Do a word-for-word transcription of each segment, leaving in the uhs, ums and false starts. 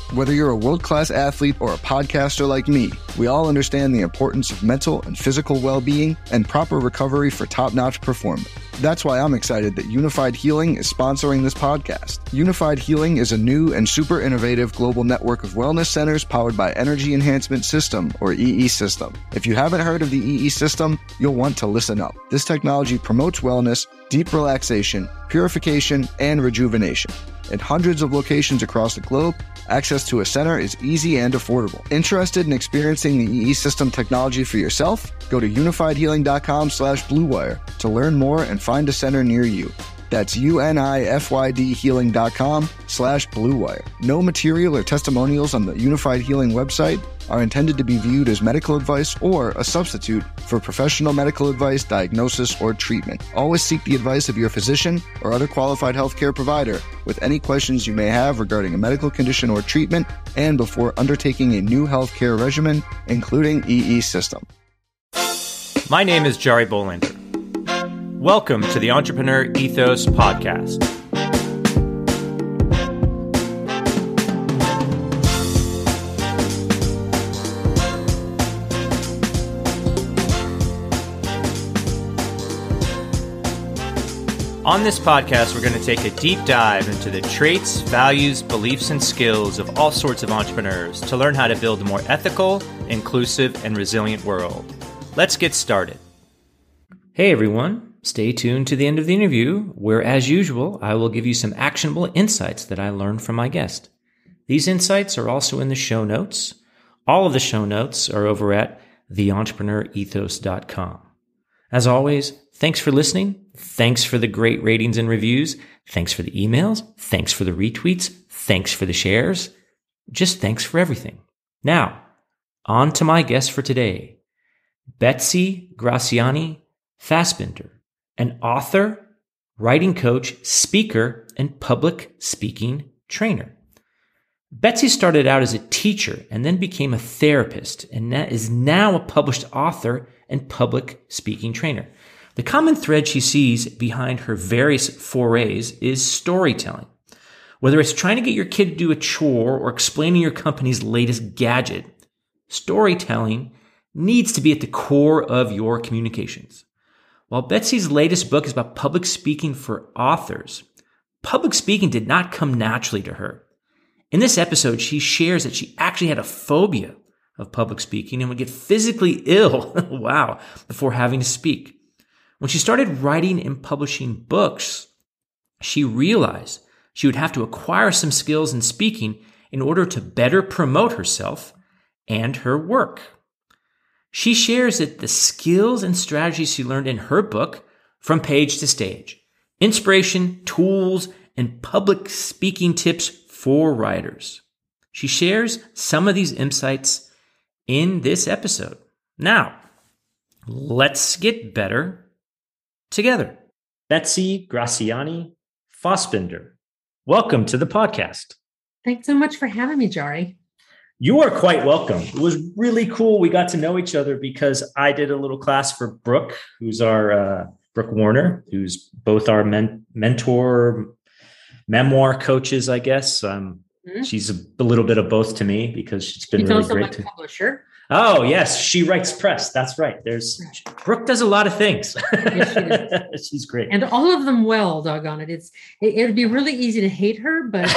Whether you're a world-class athlete or a podcaster like me, we all understand the importance of mental and physical well-being and proper recovery for top-notch performance. That's why I'm excited that Unified Healing is sponsoring this podcast. Unified Healing is a new and super innovative global network of wellness centers powered by Energy Enhancement System, or E E System. If you haven't heard of the E E System, you'll want to listen up. This technology promotes wellness, deep relaxation, purification, and rejuvenation. In hundreds of locations across the globe, access to a center is easy and affordable. Interested in experiencing the E E System technology for yourself? Go to unifiedhealing.com slash bluewire to learn more and find a center near you. That's U-N-I-F-Y-D healing.com slash bluewire. No material or testimonials on the Unified Healing website are intended to be viewed as medical advice or a substitute for professional medical advice, diagnosis, or treatment. Always seek the advice of your physician or other qualified healthcare provider with any questions you may have regarding a medical condition or treatment and before undertaking a new healthcare regimen, including E E System. My name is Jari Bolander. Welcome to the Entrepreneur Ethos Podcast. On this podcast, we're going to take a deep dive into the traits, values, beliefs, and skills of all sorts of entrepreneurs to learn how to build a more ethical, inclusive, and resilient world. Let's get started. Hey everyone. Stay tuned to the end of the interview, where, as usual, I will give you some actionable insights that I learned from my guest. These insights are also in the show notes. All of the show notes are over at the entrepreneur ethos dot com. As always, thanks for listening. Thanks for the great ratings and reviews. Thanks for the emails. Thanks for the retweets. Thanks for the shares. Just thanks for everything. Now, on to my guest for today, Betsy Graziani Fassbinder, an author, writing coach, speaker, and public speaking trainer. Betsy started out as a teacher and then became a therapist and is now a published author and public speaking trainer. The common thread she sees behind her various forays is storytelling. Whether it's trying to get your kid to do a chore or explaining your company's latest gadget, storytelling needs to be at the core of your communications. While Betsy's latest book is about public speaking for authors, public speaking did not come naturally to her. In this episode, she shares that she actually had a phobia of public speaking and would get physically ill, wow, before having to speak. When she started writing and publishing books, she realized she would have to acquire some skills in speaking in order to better promote herself and her work. She shares that the skills and strategies she learned in her book, From Page to Stage, inspiration, tools, and public speaking tips for writers. She shares some of these insights in this episode. Now, let's get better together. Betsy Graziani Fassbinder, welcome to the podcast. Thanks so much for having me, Jari. You are quite welcome. It was really cool. We got to know each other because I did a little class for Brooke, who's our uh, Brooke Warner, who's both our men- mentor, memoir coaches, I guess. Um, mm-hmm. She's a, a little bit of both to me because she's been she's really also great. My to publisher. Oh, yes. She writes press. That's right. There's Brooke does a lot of things. Yes, she does. She's great. And all of them well, doggone it. It's, it, it'd be really easy to hate her, but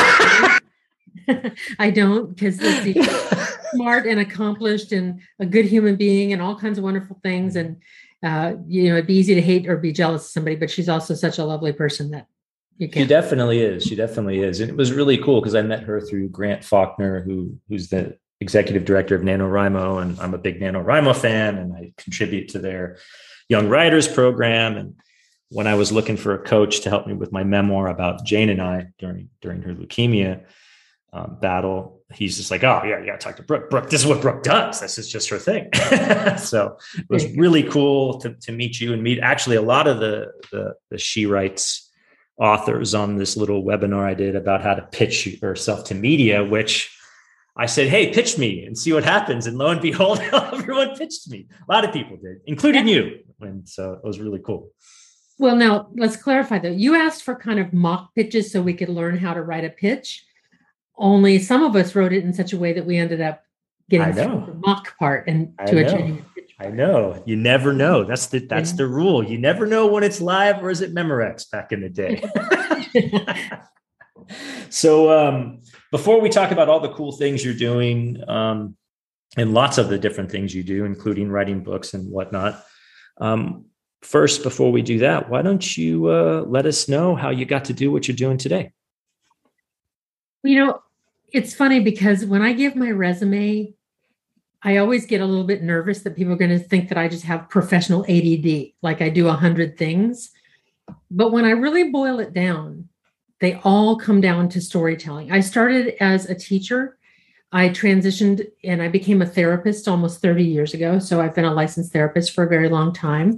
I don't, because she's smart and accomplished and a good human being and all kinds of wonderful things. And, uh, you know, it'd be easy to hate or be jealous of somebody, but she's also such a lovely person that you can. She definitely is. She definitely is. And it was really cool because I met her through Grant Faulkner, who who's the executive director of NaNoWriMo. And I'm a big NaNoWriMo fan and I contribute to their Young Writers program. And when I was looking for a coach to help me with my memoir about Jane and I during, during her leukemia, Um, battle, he's just like, oh yeah, yeah, talk to Brooke. Brooke, this is what Brooke does. This is just her thing. So it was really cool to, to meet you and meet actually a lot of the, the the She Writes authors on this little webinar I did about how to pitch yourself to media, which I said, hey, pitch me and see what happens. And lo and behold, everyone pitched me. A lot of people did, including you. And so it was really cool. Well, now let's clarify though. You asked for kind of mock pitches so we could learn how to write a pitch. Only some of us wrote it in such a way that we ended up getting I through know. the mock part and I to a know. genuine pitch I part. know. You never know. That's the that's Yeah. the rule. You never know when it's live or is it Memorex back in the day. So um, before we talk about all the cool things you're doing um, and lots of the different things you do, including writing books and whatnot, um, first, before we do that, why don't you uh, let us know how you got to do what you're doing today? You know, it's funny because when I give my resume, I always get a little bit nervous that people are going to think that I just have professional A D D, like I do a hundred things. But when I really boil it down, they all come down to storytelling. I started as a teacher. I transitioned and I became a therapist almost thirty years ago. So I've been a licensed therapist for a very long time.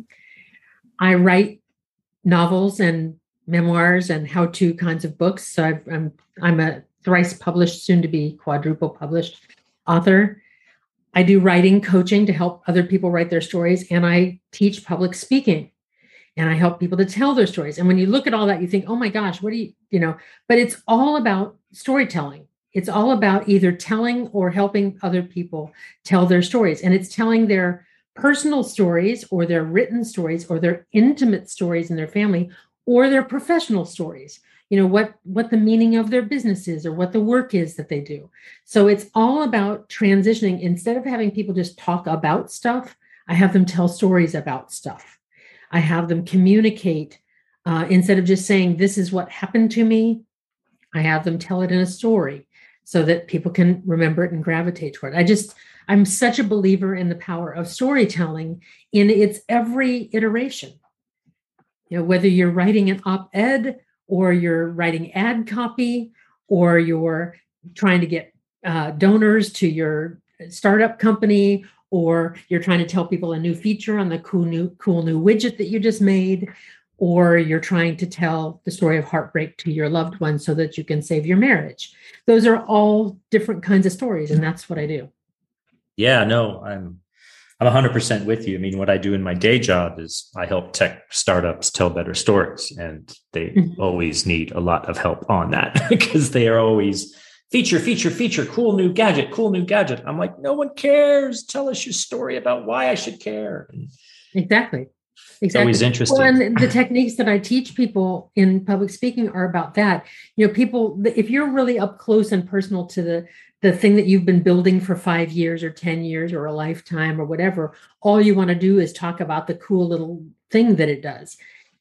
I write novels and memoirs and how-to kinds of books. So I've, I'm I'm a thrice published, soon to be quadruple published author. I do writing coaching to help other people write their stories, and I teach public speaking, and I help people to tell their stories. And when you look at all that, you think, oh my gosh, what do you, you know, but it's all about storytelling. It's all about either telling or helping other people tell their stories. And it's telling their personal stories or their written stories or their intimate stories in their family or their professional stories, you know, what, what the meaning of their business is or what the work is that they do. So it's all about transitioning. Instead of having people just talk about stuff, I have them tell stories about stuff. I have them communicate uh, instead of just saying, this is what happened to me. I have them tell it in a story so that people can remember it and gravitate toward it. I just, I'm such a believer in the power of storytelling in its every iteration. You know, whether you're writing an op-ed or you're writing ad copy or you're trying to get uh, donors to your startup company, or you're trying to tell people a new feature on the cool new cool new widget that you just made, or you're trying to tell the story of heartbreak to your loved one so that you can save your marriage. Those are all different kinds of stories, and that's what I do. Yeah, no, I'm I'm one hundred percent with you. I mean, what I do in my day job is I help tech startups tell better stories, and they mm-hmm. always need a lot of help on that because they are always feature, feature, feature, cool new gadget, cool new gadget. I'm like, no one cares. Tell us your story about why I should care. Exactly. Exactly. It's always interesting. Well, and the techniques that I teach people in public speaking are about that. You know, people, if you're really up close and personal to the, the thing that you've been building for five years or ten years or a lifetime or whatever, all you want to do is talk about the cool little thing that it does.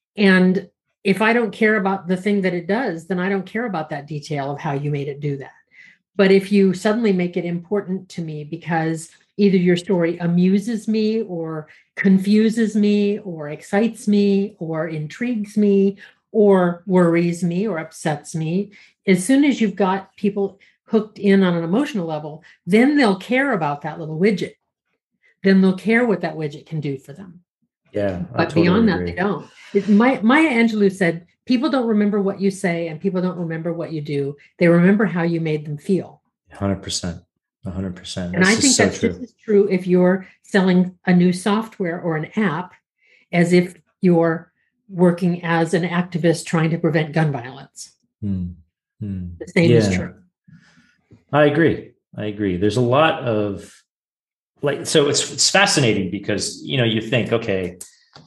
And if I don't care about the thing that it does, then I don't care about that detail of how you made it do that. But if you suddenly make it important to me because either your story amuses me or confuses me or excites me or intrigues me or worries me or upsets me, as soon as you've got people hooked in on an emotional level, then they'll care about that little widget. Then they'll care what that widget can do for them. Yeah. But totally beyond agree. that, they don't. It, My, Maya Angelou said, people don't remember what you say and people don't remember what you do. They remember how you made them feel. one hundred percent. one hundred percent. And I think so that's true. just as true if you're selling a new software or an app as if you're working as an activist trying to prevent gun violence. Hmm. Hmm. The same yeah. is true. I agree. I agree. There's a lot of like, so it's, it's fascinating because, you know, you think, okay,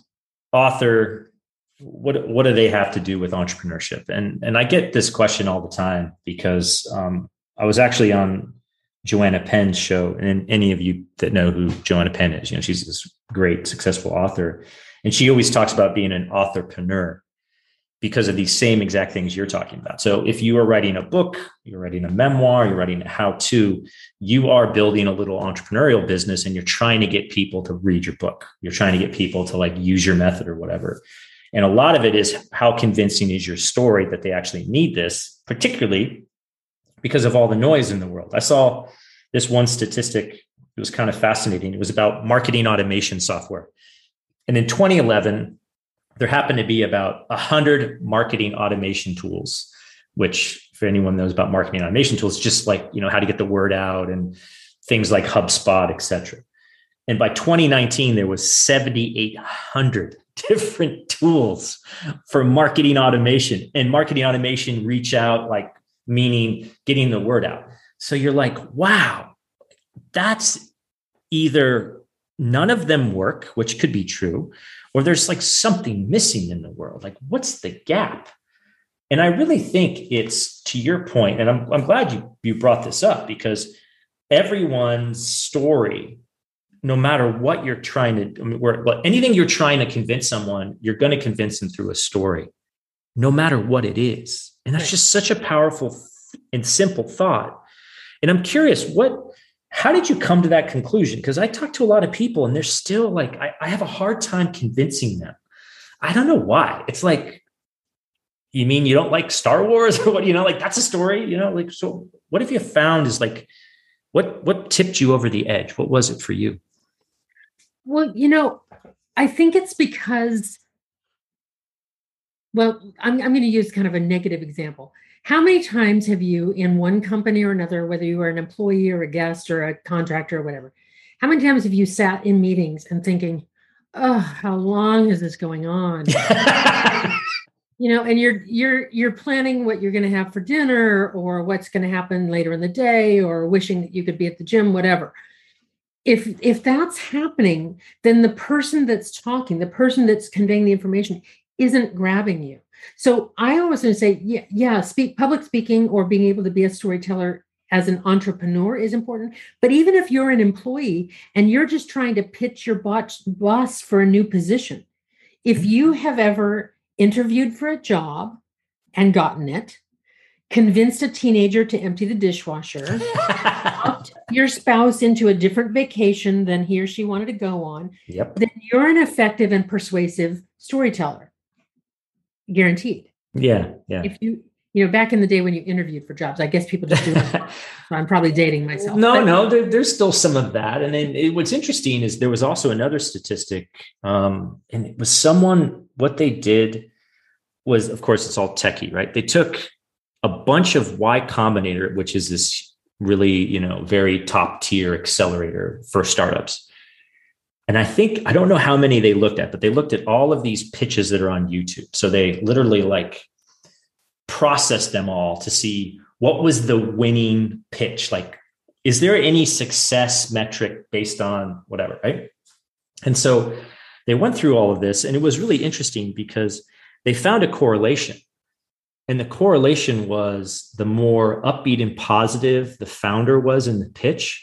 author, what, what do they have to do with entrepreneurship? And, and I get this question all the time because um, I was actually on Joanna Penn's show, and any of you that know who Joanna Penn is, you know, she's this great, successful author. And she always talks about being an authorpreneur because of these same exact things you're talking about. So if you are writing a book, you're writing a memoir, you're writing a how-to, you are building a little entrepreneurial business and you're trying to get people to read your book. You're trying to get people to like use your method or whatever. And a lot of it is how convincing is your story that they actually need this, particularly because of all the noise in the world. I saw this one statistic. It was kind of fascinating. It was about marketing automation software. And in twenty eleven, there happened to be about one hundred marketing automation tools, which for anyone knows about marketing automation tools, just like, you know, how to get the word out and things like HubSpot, et cetera. And by twenty nineteen, there was seven thousand eight hundred different tools for marketing automation, and marketing automation reach out like meaning getting the word out. So you're like, wow, that's either none of them work, which could be true, or there's like something missing in the world. Like, what's the gap? And I really think it's to your point, and I'm, I'm glad you, you brought this up, because everyone's story, no matter what you're trying to, I mean, what, anything you're trying to convince someone, you're going to convince them through a story, no matter what it is. And that's right. Just such a powerful and simple thought. And I'm curious, what, how did you come to that conclusion? Because I talk to a lot of people and they're still like, I, I have a hard time convincing them. I don't know why. It's like, you mean you don't like Star Wars or what, you know, like that's a story, you know, like, so what have you found is like, what, what tipped you over the edge? What was it for you? Well, you know, I think it's because, well, I'm, I'm going to use kind of a negative example. How many times have you, in one company or another, whether you are an employee or a guest or a contractor or whatever, how many times have you sat in meetings and thinking, oh, how long is this going on? You know, and you're you're you're planning what you're going to have for dinner or what's going to happen later in the day, or wishing that you could be at the gym, whatever. If if that's happening, then the person that's talking, the person that's conveying the information, isn't grabbing you. So I always want to say, yeah, yeah, speak public speaking or being able to be a storyteller as an entrepreneur is important. But even if you're an employee and you're just trying to pitch your boss for a new position, if you have ever interviewed for a job and gotten it, convinced a teenager to empty the dishwasher, talked your spouse into a different vacation than he or she wanted to go on, yep. then you're an effective and persuasive storyteller. Guaranteed. Yeah. Yeah. If you, you know, back in the day when you interviewed for jobs, I guess people just do that. So I'm probably dating myself. No, but, no, there, there's still some of that. And then it, what's interesting is there was also another statistic, um, and it was someone, what they did was, of course, it's all techie, right? They took a bunch of Y Combinator, which is this really, you know, very top tier accelerator for startups. And I think, I don't know how many they looked at, but they looked at all of these pitches that are on YouTube. So they literally like processed them all to see what was the winning pitch. Like, is there any success metric based on whatever, right? And so they went through all of this, and it was really interesting because they found a correlation. And the correlation was the more upbeat and positive the founder was in the pitch,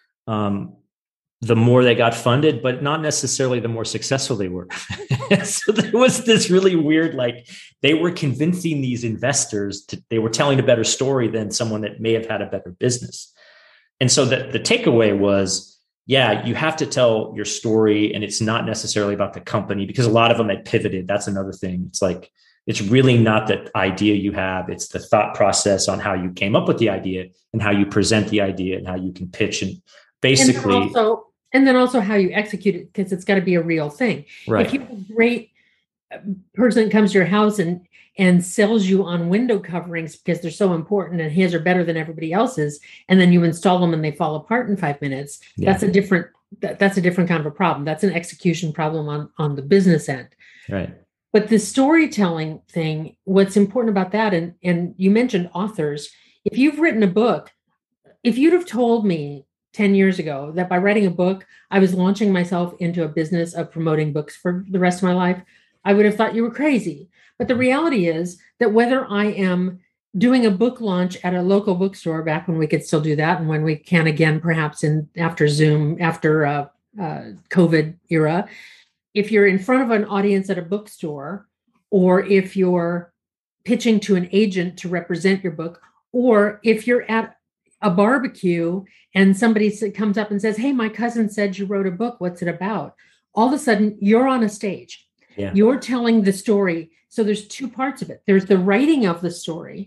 um, the more they got funded, but not necessarily the more successful they were. So there was this really weird, like they were convincing these investors to, they were telling a better story than someone that may have had a better business. And so the, the takeaway was, yeah, you have to tell your story, and it's not necessarily about the company, because a lot of them had pivoted. That's another thing. It's like, it's really not the idea you have. It's the thought process on how you came up with the idea and how you present the idea and how you can pitch. And basically, and then also, and then also how you execute it, because it's got to be a real thing. Right. If you have a great person that comes to your house and and sells you on window coverings because they're so important and his are better than everybody else's, and then you install them and they fall apart in five minutes, yeah. that's a different that, that's a different kind of a problem. That's an execution problem on on the business end. Right. But the storytelling thing, what's important about that, and, and you mentioned authors, if you've written a book, if you'd have told me ten years ago that by writing a book, I was launching myself into a business of promoting books for the rest of my life, I would have thought you were crazy. But the reality is that whether I am doing a book launch at a local bookstore back when we could still do that, and when we can again, perhaps in after Zoom, after uh, uh, COVID era, if you're in front of an audience at a bookstore, or if you're pitching to an agent to represent your book, or if you're at a barbecue and somebody comes up and says, hey, my cousin said you wrote a book, what's it about? All of a sudden you're on a stage. Yeah. You're telling the story. So there's two parts of it. There's the writing of the story,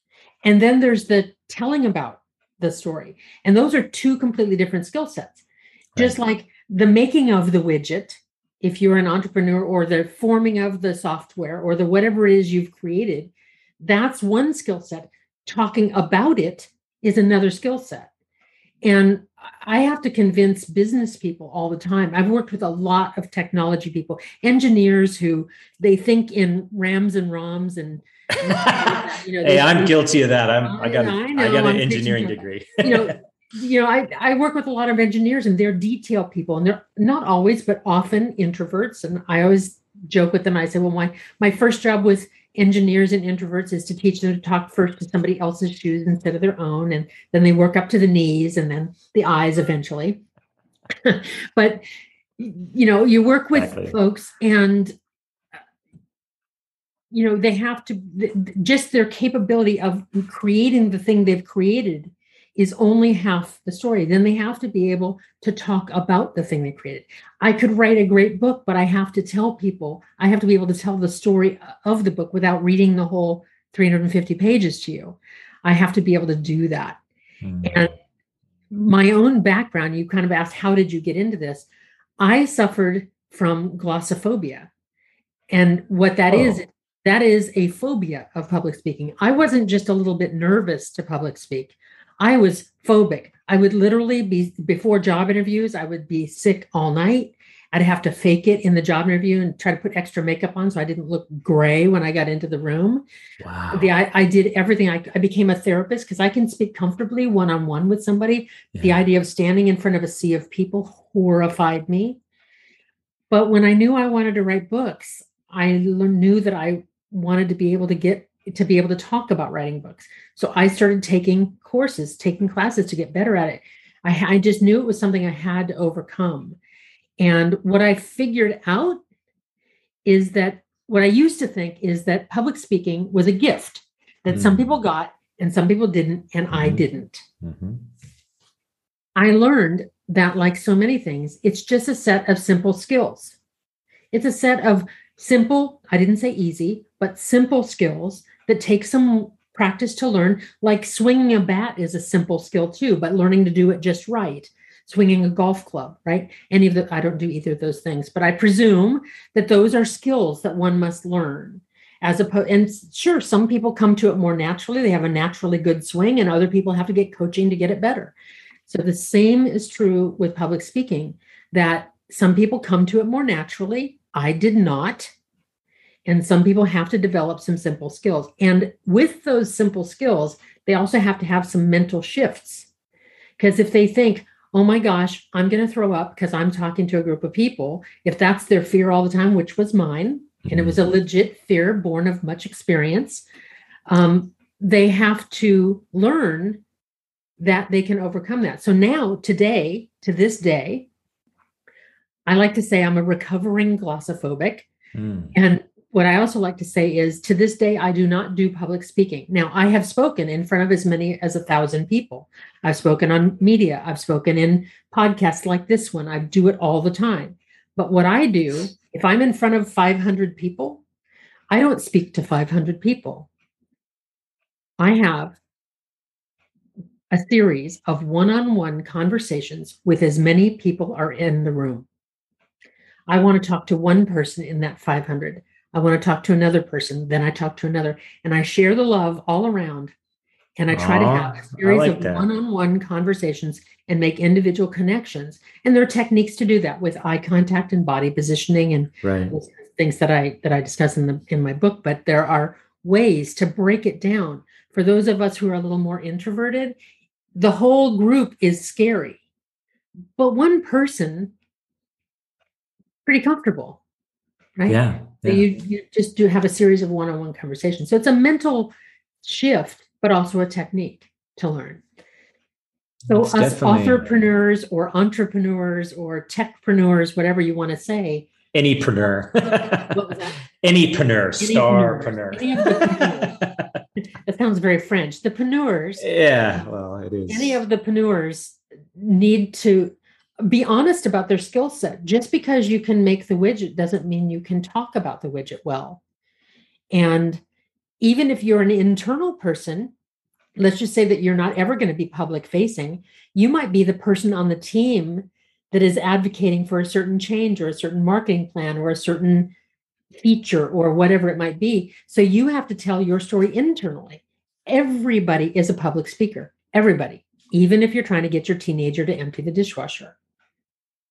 and then there's the telling about the story. And those are two completely different skill sets. Right. Just like the making of the widget, if you're an entrepreneur, or the forming of the software, or the whatever it is you've created, that's one skill set. Talking about it is another skill set. And I have to convince business people all the time. I've worked with a lot of technology people, engineers who they think in RAMs and ROMs and You know, hey, I'm guilty of that. I'm, I, I got, a, I, know, I got an I'm engineering degree. you know, you know, I, I work with a lot of engineers, and they're detail people, and they're not always, but often introverts. And I always joke with them. I say, well, my, my first job with engineers and introverts is to teach them to talk first to somebody else's shoes instead of their own. And then they work up to the knees and then the eyes eventually. But, you know, you work with exactly. folks, and you know, they have to, just their capability of creating the thing they've created is only half the story. Then they have to be able to talk about the thing they created. I could write a great book, but I have to tell people, I have to be able to tell the story of the book without reading the whole three hundred fifty pages to you. I have to be able to do that. Mm-hmm. And my own background, you kind of asked, how did you get into this? I suffered from glossophobia. And what that oh. is, that is a phobia of public speaking. I wasn't just a little bit nervous to public speak. I was phobic. I would literally be, before job interviews, I would be sick all night. I'd have to fake it in the job interview and try to put extra makeup on so I didn't look gray when I got into the room. Wow. The, I, I did everything. I, I became a therapist because I can speak comfortably one-on-one with somebody. Yeah. The idea of standing in front of a sea of people horrified me. But when I knew I wanted to write books, I knew that I wanted to be able to get to be able to talk about writing books. So I started taking courses, taking classes to get better at it. I, I just knew it was something I had to overcome. And what I figured out is that what I used to think is that public speaking was a gift that mm-hmm. some people got and some people didn't, and mm-hmm. I didn't. Mm-hmm. I learned that, like so many things, it's just a set of simple skills. It's a set of simple, I didn't say easy, but simple skills that take some practice to learn. Like swinging a bat is a simple skill too, but learning to do it just right. Swinging a golf club, right? Any of the, I don't do either of those things, but I presume that those are skills that one must learn. As opposed, and sure, some people come to it more naturally. They have a naturally good swing, and other people have to get coaching to get it better. So the same is true with public speaking, that some people come to it more naturally. I did not. And some people have to develop some simple skills. And with those simple skills, they also have to have some mental shifts. Because if they think, oh my gosh, I'm going to throw up because I'm talking to a group of people, if that's their fear all the time, which was mine, and it was a legit fear born of much experience, um, they have to learn that they can overcome that. So now, today, to this day, I like to say I'm a recovering glossophobic. Mm. And what I also like to say is, to this day, I do not do public speaking. Now, I have spoken in front of as many as a thousand people. I've spoken on media. I've spoken in podcasts like this one. I do it all the time. But what I do, if I'm in front of five hundred people, I don't speak to five hundred people. I have a series of one-on-one conversations with as many people are in the room. I want to talk to one person in that five hundred. I want to talk to another person. Then I talk to another, and I share the love all around. And I try Aww, to have a series like of that. one-on-one conversations and make individual connections. And there are techniques to do that with eye contact and body positioning and right. things that I that I discuss in the in my book. But there are ways to break it down. For those of us who are a little more introverted, the whole group is scary. But one person, pretty comfortable, right? Yeah. So yeah. you, you just do have a series of one-on-one conversations. So it's a mental shift, but also a technique to learn. So it's us definitely... entrepreneurs or entrepreneurs or techpreneurs, whatever you want to say. Anypreneur. What was that? Anypreneur, starpreneur. Any of the That sounds very French. The preneurs. Yeah, well, it is. Any of the preneurs need to be honest about their skill set. Just because you can make the widget doesn't mean you can talk about the widget well. And even if you're an internal person, let's just say that you're not ever going to be public facing, you might be the person on the team that is advocating for a certain change or a certain marketing plan or a certain feature or whatever it might be. So you have to tell your story internally. Everybody is a public speaker. Everybody, even if you're trying to get your teenager to empty the dishwasher.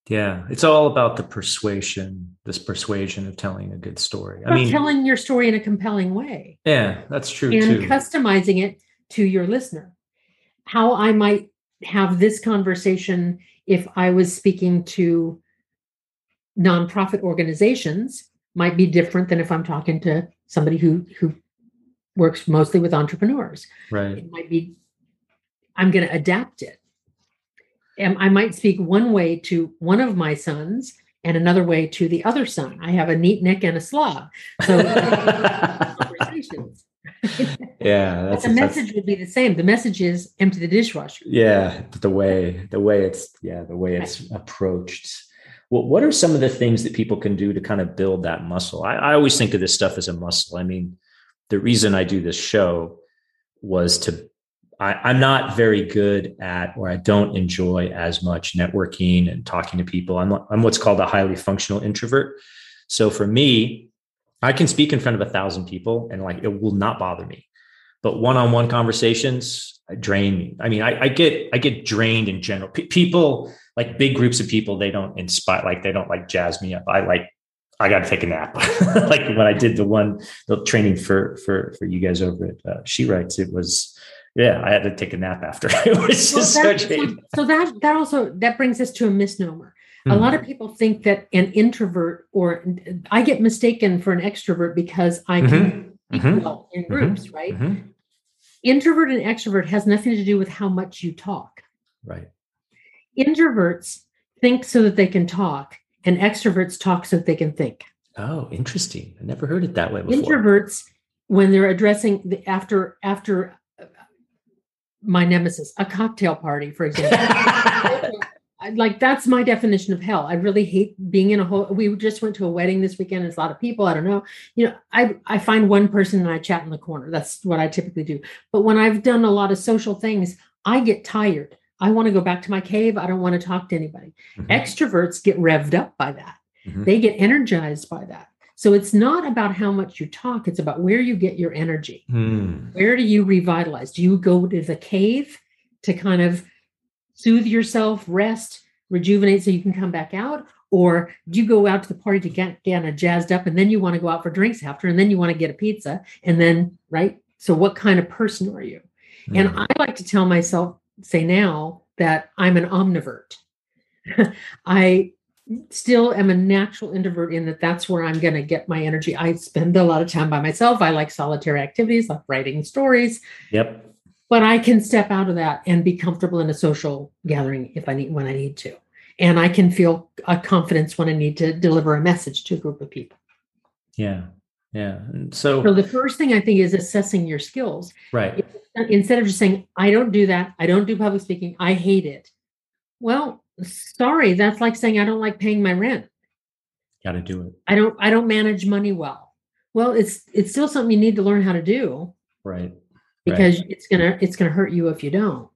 Yeah. It's all about the persuasion, this persuasion of telling a good story. I Or mean, telling your story in a compelling way yeah, that's true and too. customizing it to your listener. How I might have this conversation if I was speaking to nonprofit organizations might be different than if I'm talking to somebody who who works mostly with entrepreneurs. Right. It might be, I'm going to adapt it. And I might speak one way to one of my sons and another way to the other son. I have a neat Nick and a slob. So conversations. Yeah. That's the message would be the same. The message is empty the dishwasher. Yeah. The way, the way it's, yeah, the way it's right. approached. Well, what are some of the things that people can do to kind of build that muscle? I, I always think of this stuff as a muscle. I mean, the reason I do this show was to, I, I'm not very good at, or I don't enjoy as much networking and talking to people. I'm, I'm what's called a highly functional introvert. So for me, I can speak in front of a thousand people and like, it will not bother me. But one-on-one conversations drain me. I mean, I, I get, I get drained in general. P- people like big groups of people, they don't inspire, like they don't like jazz me up. I like, I got to take a nap. Like when I did the one, the training for, for, for you guys over at uh, She Writes, it was, yeah, I had to take a nap after. It was just well, that, so, so, so that, that also, that brings us to a misnomer. Mm-hmm. A lot of people think that an introvert, or I get mistaken for an extrovert because I can Mm-hmm. speak Mm-hmm. well in groups, Mm-hmm. right? Mm-hmm. Introvert and extrovert has nothing to do with how much you talk. Right. Introverts think so that they can talk, and extroverts talk so that they can think. Oh, interesting. I never heard it that way before. Introverts, when they're addressing the after after my nemesis, a cocktail party, for example. Like that's my definition of hell. I really hate being in a whole, we just went to a wedding this weekend. There's a lot of people. I don't know. You know, I, I find one person and I chat in the corner. That's what I typically do. But when I've done a lot of social things, I get tired. I want to go back to my cave. I don't want to talk to anybody. Mm-hmm. Extroverts get revved up by that. Mm-hmm. They get energized by that. So it's not about how much you talk. It's about where you get your energy. Mm. Where do you revitalize? Do you go to the cave to kind of soothe yourself, rest, rejuvenate so you can come back out? Or do you go out to the party to get kind of jazzed up and then you want to go out for drinks after, and then you want to get a pizza and then, right? So what kind of person are you? Mm. And I like to tell myself, say now, that I'm an omnivert. I still am a natural introvert in that that's where I'm going to get my energy. I spend a lot of time by myself. I like solitary activities, like writing stories. Yep. But I can step out of that and be comfortable in a social gathering if I need, when I need to. And I can feel a confidence when I need to deliver a message to a group of people. Yeah. Yeah. And so, so the first thing I think is assessing your skills. Right. Instead of just saying, I don't do that. I don't do public speaking. I hate it. Well, sorry. That's like saying, I don't like paying my rent. Got to do it. I don't, I don't manage money well. Well, it's, it's still something you need to learn how to do. Right. Because right. it's going to, it's going to hurt you if you don't.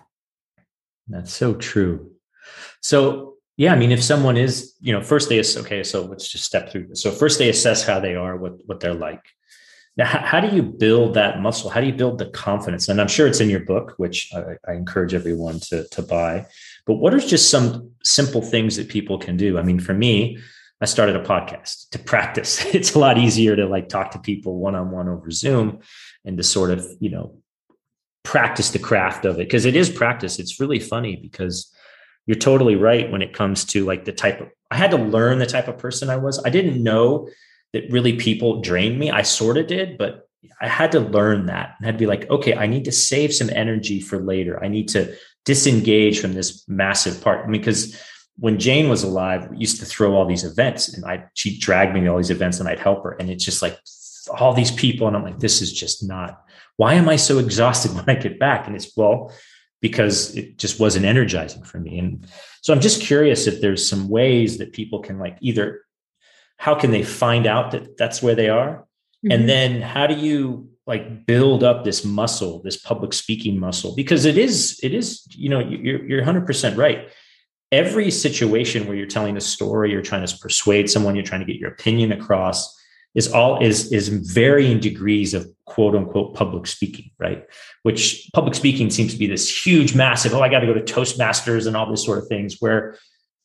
That's so true. So, yeah, I mean, if someone is, you know, first they, okay, so let's just step through this. So first they assess how they are, what, what they're like. Now, how, how do you build that muscle? How do you build the confidence? And I'm sure it's in your book, which I, I encourage everyone to, to buy. But what are just some simple things that people can do? I mean, for me, I started a podcast to practice. It's a lot easier to like talk to people one-on-one over Zoom and to sort of, you know, practice the craft of it. Because it is practice. It's really funny because you're totally right when it comes to like the type of, I had to learn the type of person I was. I didn't know that really people drained me. I sort of did, but I had to learn that. And I'd be like, okay, I need to save some energy for later. I need to disengage from this massive part. I mean, because when Jane was alive, we used to throw all these events and I, she dragged me to all these events and I'd help her. And it's just like all these people. And I'm like, this is just not, why am I so exhausted when I get back? And it's, well, because it just wasn't energizing for me. And so I'm just curious if there's some ways that people can like either, how can they find out that that's where they are? Mm-hmm. And then how do you like build up this muscle, this public speaking muscle? Because it is, it is, you know, you're, you're one hundred percent right. Every situation where you're telling a story, you're trying to persuade someone, you're trying to get your opinion across is all is, is varying degrees of quote unquote public speaking, right? Which public speaking seems to be this huge, massive, oh, I got to go to Toastmasters and all this sort of things where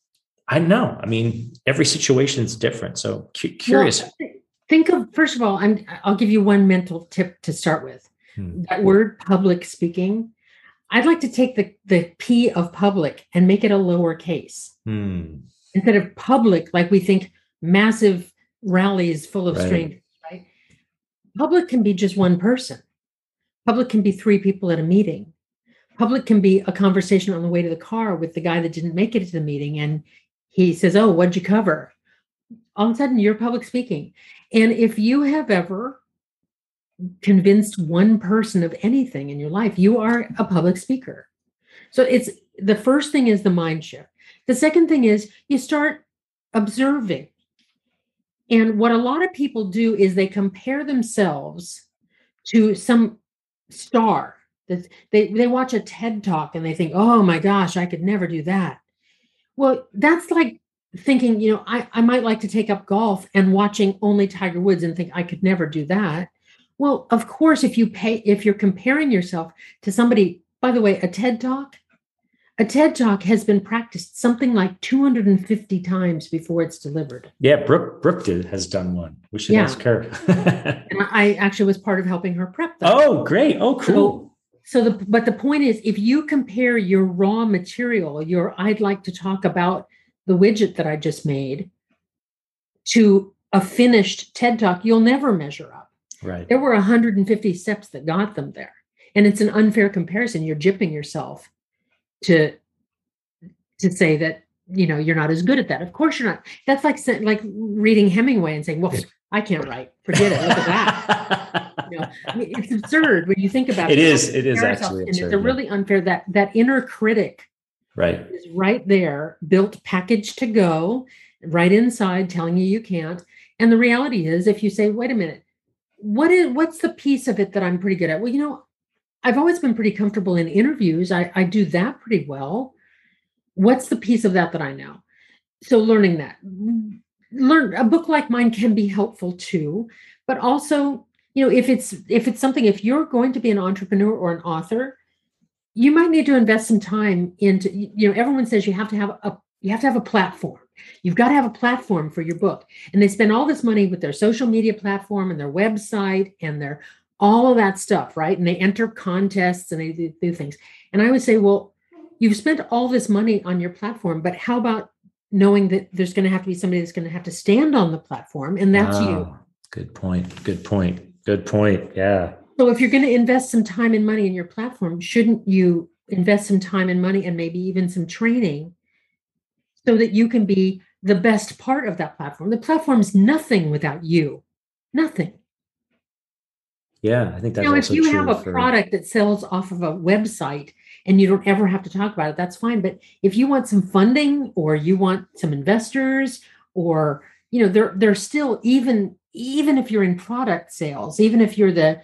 I know. I mean, every situation is different. So cu- curious. Well, think of, first of all, I'm, I'll give you one mental tip to start with. Hmm. That word public speaking, I'd like to take the, the P of public and make it a lowercase. Hmm. Instead of public, like we think massive rallies full of right. strangers, right? Public can be just one person. Public can be three people at a meeting. Public can be a conversation on the way to the car with the guy that didn't make it to the meeting. And he says, oh, what'd you cover? All of a sudden, you're public speaking. And if you have ever convinced one person of anything in your life, you are a public speaker. So it's the first thing is the mind shift. The second thing is you start observing. And what a lot of people do is they compare themselves to some star. That they, they watch a TED Talk and they think, oh my gosh, I could never do that. Well, that's like thinking, you know, I, I might like to take up golf and watching only Tiger Woods and think I could never do that. Well, of course, if you pay, if you're comparing yourself to somebody, by the way, a TED Talk, a TED Talk has been practiced something like two hundred fifty times before it's delivered. Yeah, Brooke, Brooke did, has done one. We should yeah. ask her. And I actually was part of helping her prep that. Oh, great. Oh, cool. So, so the, but the point is, if you compare your raw material, your, I'd like to talk about the widget that I just made to a finished TED Talk, you'll never measure up. Right. There were one hundred fifty steps that got them there. And it's an unfair comparison. You're gypping yourself to, to say that, you know, you're not as good at that. Of course you're not. That's like, like reading Hemingway and saying, well, I can't write. Forget it. Look at that. You know, I mean, it's absurd when you think about it. It is. It is actually absurd. And it's a really unfair, that, that inner critic right. is right there, built, packaged to go, right inside, telling you you can't. And the reality is, if you say, wait a minute, what is, what's the piece of it that I'm pretty good at? Well, you know, I've always been pretty comfortable in interviews. I, I do that pretty well. What's the piece of that that I know? So learning that. Learn a book like mine can be helpful too, but also, you know, if it's if it's something, if you're going to be an entrepreneur or an author, you might need to invest some time into, you know, everyone says you have to have a you have to have a platform. You've got to have a platform for your book. And they spend all this money with their social media platform and their website and their all of that stuff, right? And they enter contests and they do, do things. And I would say, well, you've spent all this money on your platform, but how about knowing that there's going to have to be somebody that's going to have to stand on the platform, and that's oh, you. Good point. Good point. Good point. Yeah. So if you're going to invest some time and money in your platform, shouldn't you invest some time and money and maybe even some training so that you can be the best part of that platform? The platform is nothing without you. Nothing. Yeah, I think that's now, also if you true have a for... product that sells off of a website and you don't ever have to talk about it, that's fine. But if you want some funding or you want some investors, or, you know, there, there's still, even, even if you're in product sales, even if you're the,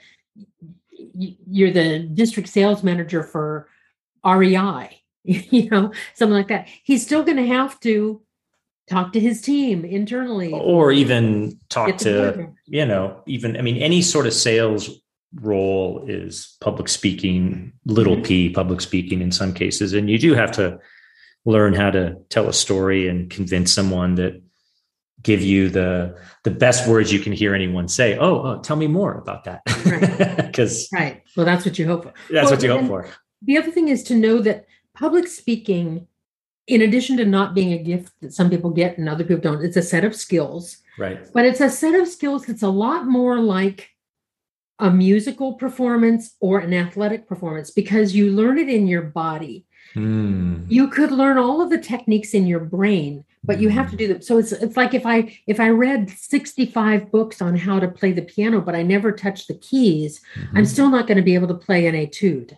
you're the district sales manager for R E I, you know, something like that, he's still going to have to talk to his team internally. Or even talk to, you know, even, I mean, any sort of sales role is public speaking, little mm-hmm. p, public speaking in some cases. And you do have to learn how to tell a story and convince someone that give you the the best words you can hear anyone say. Oh, oh tell me more about that. Right. Because right. Well, that's what you hope for. That's well, what you hope for. The other thing is to know that public speaking, in addition to not being a gift that some people get and other people don't, it's a set of skills. Right. But it's a set of skills that's a lot more like a musical performance or an athletic performance, because you learn it in your body. Mm. You could learn all of the techniques in your brain, but mm. you have to do them. So it's it's like if I if I read sixty-five books on how to play the piano, but I never touched the keys, mm-hmm. I'm still not going to be able to play an etude.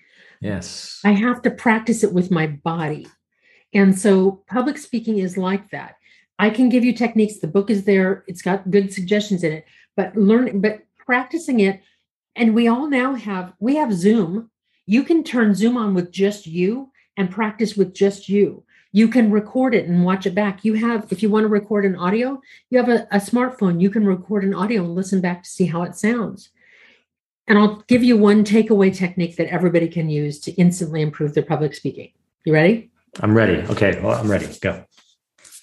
Yes. I have to practice it with my body. And so public speaking is like that. I can give you techniques. The book is there. It's got good suggestions in it, but learn, but practicing it. And we all now have, we have Zoom. You can turn Zoom on with just you and practice with just you. You can record it and watch it back. You have, if you want to record an audio, you have a, a smartphone. You can record an audio and listen back to see how it sounds. And I'll give you one takeaway technique that everybody can use to instantly improve their public speaking. You ready? I'm ready. Okay. Well, I'm ready. Go.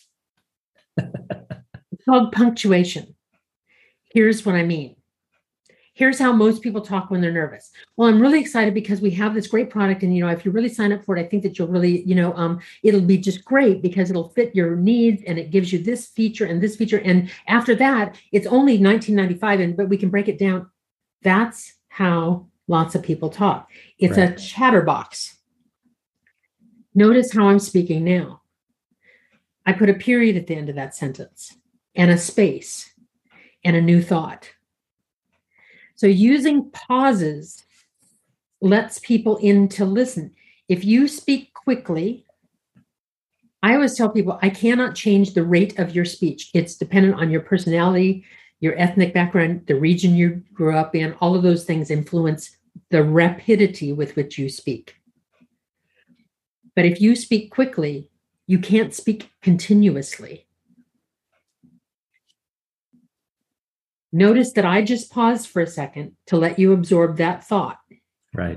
It's called punctuation. Here's what I mean. Here's how most people talk when they're nervous. Well, I'm really excited because we have this great product. And, you know, if you really sign up for it, I think that you'll really, you know, um, it'll be just great because it'll fit your needs and it gives you this feature and this feature. And after that, it's only nineteen ninety-five, and but we can break it down. That's how lots of people talk. It's right. A chatterbox. Notice how I'm speaking now. I put a period at the end of that sentence and a space and a new thought. So using pauses lets people in to listen. If you speak quickly, I always tell people, I cannot change the rate of your speech. It's dependent on your personality, your ethnic background, the region you grew up in. All of those things influence the rapidity with which you speak. But if you speak quickly, you can't speak continuously. Notice that I just paused for a second to let you absorb that thought. Right.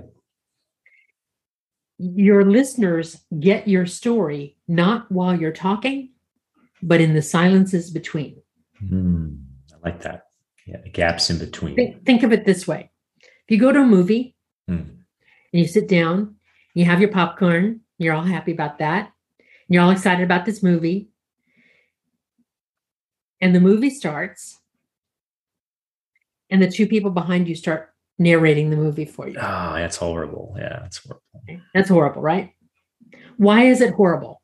Your listeners get your story not while you're talking, but in the silences between. Mm, I like that. Yeah, the gaps in between. Think, think of it this way. If you go to a movie mm. and you sit down, you have your popcorn, you're all happy about that, and you're all excited about this movie, and the movie starts, and the two people behind you start narrating the movie for you. Oh, that's horrible. Yeah, that's horrible. That's horrible, right? Why is it horrible?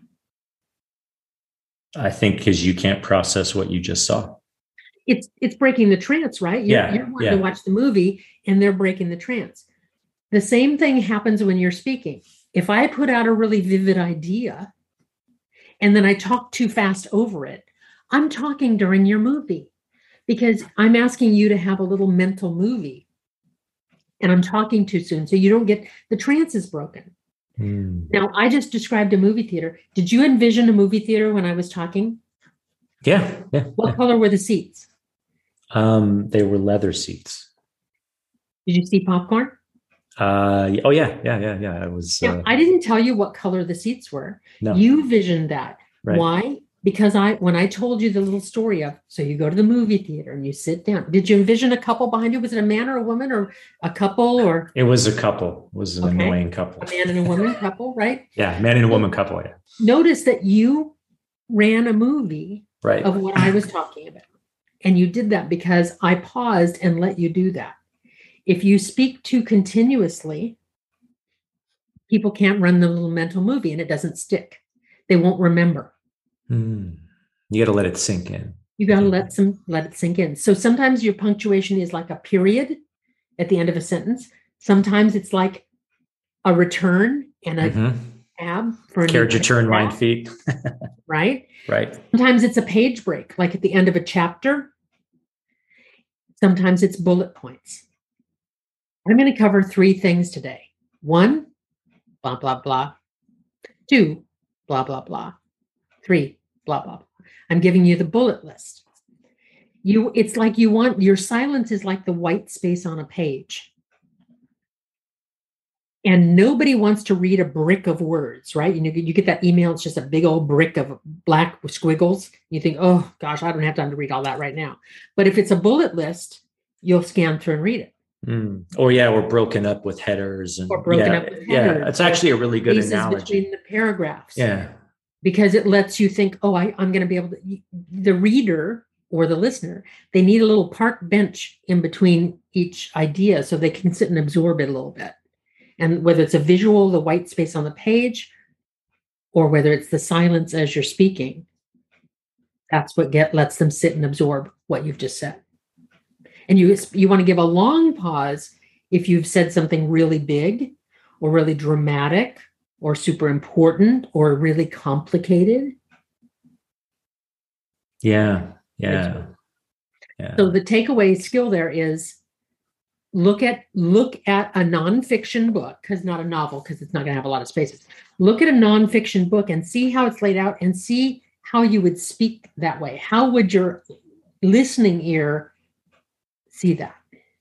I think because you can't process what you just saw. It's it's breaking the trance, right? You're, yeah, you're wanting yeah. to watch the movie, and they're breaking the trance. The same thing happens when you're speaking. If I put out a really vivid idea, and then I talk too fast over it, I'm talking during your movie. Because I'm asking you to have a little mental movie and I'm talking too soon. So you don't get, the trance is broken. Mm. Now, I just described a movie theater. Did you envision a movie theater when I was talking? Yeah. yeah what yeah. color were the seats? Um, they were leather seats. Did you see popcorn? Uh, oh, yeah. Yeah. Yeah. Yeah. It was. Now, uh, I didn't tell you what color the seats were. No. You visioned that. Right. Why? Because I, when I told you the little story of, so you go to the movie theater and you sit down, did you envision a couple behind you? Was it a man or a woman or a couple or? It was a couple. It was an okay. annoying couple. A man and a woman couple, right? Yeah. Man and a woman couple. Yeah. Notice that you ran a movie right. of what I was talking about. And you did that because I paused and let you do that. If you speak too continuously, people can't run the little mental movie and it doesn't stick. They won't remember. Mm. You got to let it sink in. You got to let some let it sink in. So sometimes your punctuation is like a period at the end of a sentence. Sometimes it's like a return and a mm-hmm. tab for a carriage return, line feet. Right? Right. Sometimes it's a page break, like at the end of a chapter. Sometimes it's bullet points. I'm going to cover three things today. One, blah, blah, blah. Two, blah, blah, blah. Three, blah, blah, blah. I'm giving you the bullet list. You, it's like you want, your silence is like the white space on a page. And nobody wants to read a brick of words, right? You know, you get that email, it's just a big old brick of black squiggles. You think, oh gosh, I don't have time to read all that right now. But if it's a bullet list, you'll scan through and read it. Mm. Or yeah, we're broken up with headers. And, or broken yeah, up with headers. Yeah, it's actually a really good analogy. Between the paragraphs. Yeah. Because it lets you think, oh, I, I'm going to be able to, the reader or the listener, they need a little park bench in between each idea so they can sit and absorb it a little bit. And whether it's a visual, the white space on the page, or whether it's the silence as you're speaking, that's what get lets them sit and absorb what you've just said. And you, you want to give a long pause if you've said something really big or really dramatic or super important or really complicated. Yeah, yeah. yeah. So the takeaway skill there is look at look at a nonfiction book, because not a novel, because it's not going to have a lot of spaces. Look at a nonfiction book and see how it's laid out and see how you would speak that way. How would your listening ear see that?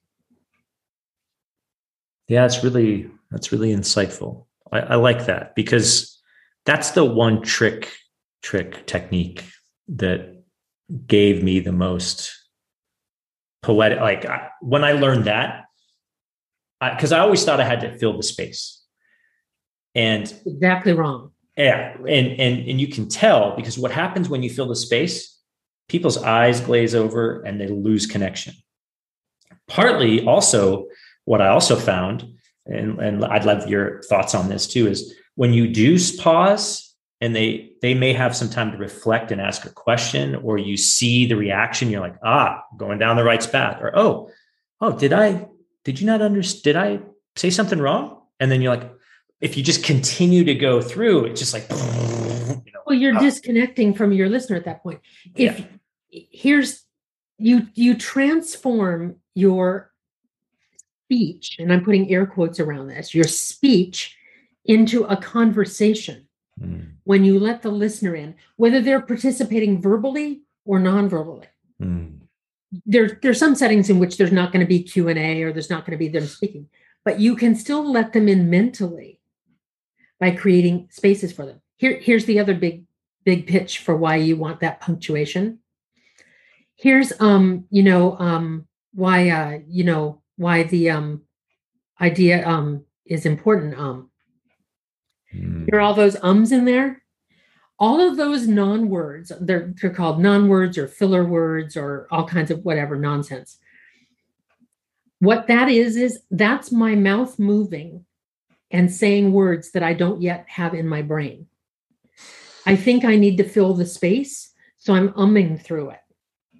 Yeah, it's really that's really insightful. I, I like that because that's the one trick trick technique that gave me the most poetic, like I, when I learned that, because I, I always thought I had to fill the space. And exactly wrong. Yeah. And, and, and you can tell, because what happens when you fill the space, people's eyes glaze over and they lose connection. Partly also what I also found, and, and I'd love your thoughts on this too, is when you do pause and they, they may have some time to reflect and ask a question, or you see the reaction, you're like, ah, going down the right path, or, oh, oh, did I, did you not understand? Did I say something wrong? And then you're like, if you just continue to go through, it's just like, you know, well, you're ah. disconnecting from your listener at that point. If yeah. here's, you, you transform your speech, and I'm putting air quotes around this, your speech into a conversation mm. when you let the listener in, whether they're participating verbally or non-verbally. Mm. There, there's some settings in which there's not going to be Q and A, or there's not going to be them speaking, but you can still let them in mentally by creating spaces for them. Here, here's the other big, big pitch for why you want that punctuation. Here's, um, you know, um, why, uh, you know, why the um, idea um, is important. Um, mm. Here are all those ums in there. All of those non-words, they're, they're called non-words or filler words or all kinds of whatever nonsense. What that is, is that's my mouth moving and saying words that I don't yet have in my brain. I think I need to fill the space, so I'm umming through it.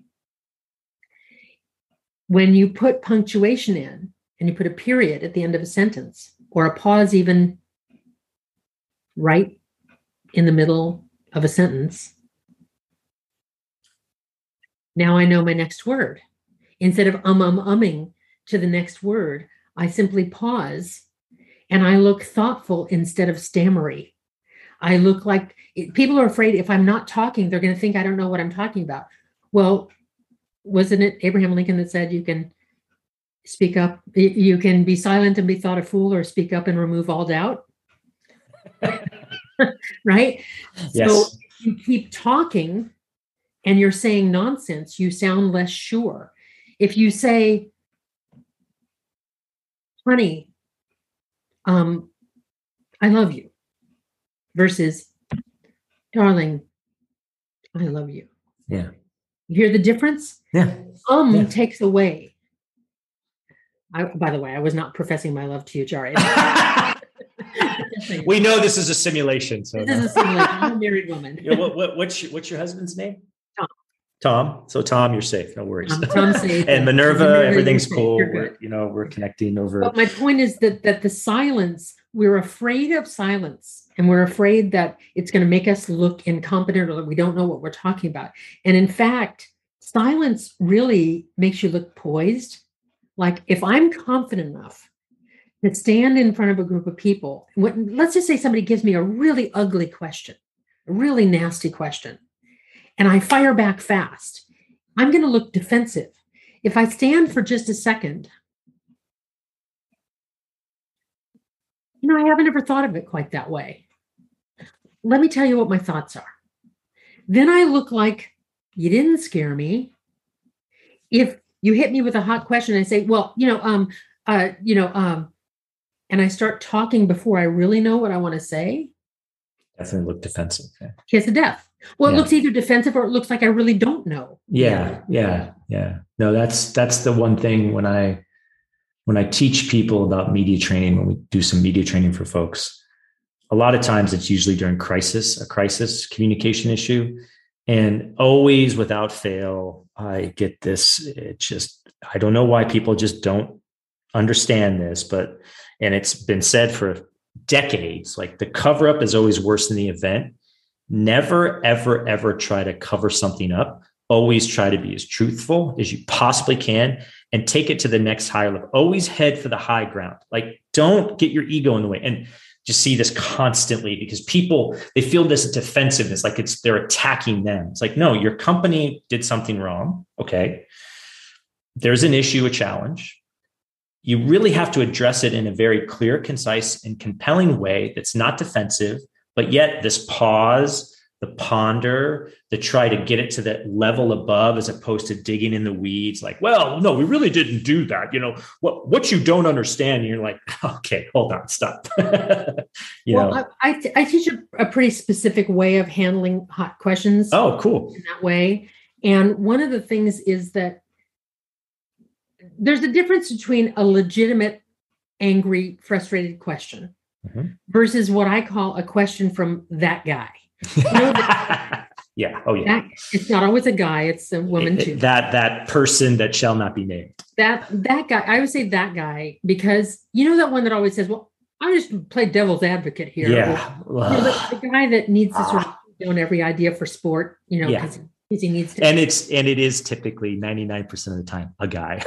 When you put punctuation in and you put a period at the end of a sentence, or a pause even right in the middle of a sentence, now I know my next word. Instead of um, um, umming to the next word, I simply pause and I look thoughtful instead of stammery. I look like, people are afraid if I'm not talking, they're going to think I don't know what I'm talking about. Well, wasn't it Abraham Lincoln that said you can speak up, you can be silent and be thought a fool, or speak up and remove all doubt? Right? Yes. So you keep talking and you're saying nonsense, you sound less sure. If you say, honey, um, I love you, versus, darling, I love you. Yeah. You hear the difference? Yeah. Um yeah. takes away. I, by the way, I was not professing my love to you, Jari. We know this is a simulation. So this no. is a simulation. I'm a married woman. Yeah, what, what, what's, your, what's your husband's name? Tom. Tom. So Tom, you're safe. No worries. Um, Tom's safe. And Minerva, Minerva everything's cool. We're, we're, you know, we're connecting over. But my point is that that the silence, we're afraid of silence, and we're afraid that it's going to make us look incompetent, or that we don't know what we're talking about. And in fact, silence really makes you look poised. Like if I'm confident enough to stand in front of a group of people, when, let's just say somebody gives me a really ugly question, a really nasty question, and I fire back fast, I'm going to look defensive. If I stand for just a second, you know, I haven't ever thought of it quite that way. Let me tell you what my thoughts are. Then I look like you didn't scare me. If you hit me with a hot question, I say, well, you know, um, uh, you know, um, and I start talking before I really know what I want to say. Definitely look defensive. Yeah. Kiss of death. Well, yeah. It looks either defensive or it looks like I really don't know. Yeah, yeah, yeah. No, that's that's the one thing when I when I teach people about media training, when we do some media training for folks, a lot of times it's usually during crisis, a crisis communication issue. And always without fail, I get this. It just, I don't know why people just don't understand this, but, and it's been said for decades, like the cover up is always worse than the event. Never, ever, ever try to cover something up. Always try to be as truthful as you possibly can and take it to the next higher level. Always head for the high ground. Like don't get your ego in the way. And just see this constantly because people, they feel this defensiveness, like it's, they're attacking them. It's like, no, your company did something wrong. Okay. There's an issue, a challenge. You really have to address it in a very clear, concise, and compelling way that's not defensive, but yet this pause, the ponder, the try to get it to that level above, as opposed to digging in the weeds. Like, well, no, we really didn't do that. You know, what, what you don't understand, you're like, okay, hold on, stop. you well, know? I, I, t- I teach a, a pretty specific way of handling hot questions. Oh, cool. In that way. And one of the things is that there's a difference between a legitimate, angry, frustrated question mm-hmm. versus what I call a question from that guy. You know, that, yeah. Oh, yeah. That, it's not always a guy; it's a woman it, too. That that person that shall not be named. That that guy. I would say that guy because you know that one that always says, "Well, I just play devil's advocate here." Yeah. Or, you know, the, the guy that needs to sort of own every idea for sport. You know, because yeah. he needs to. And it's and it is typically ninety-nine percent of the time a guy.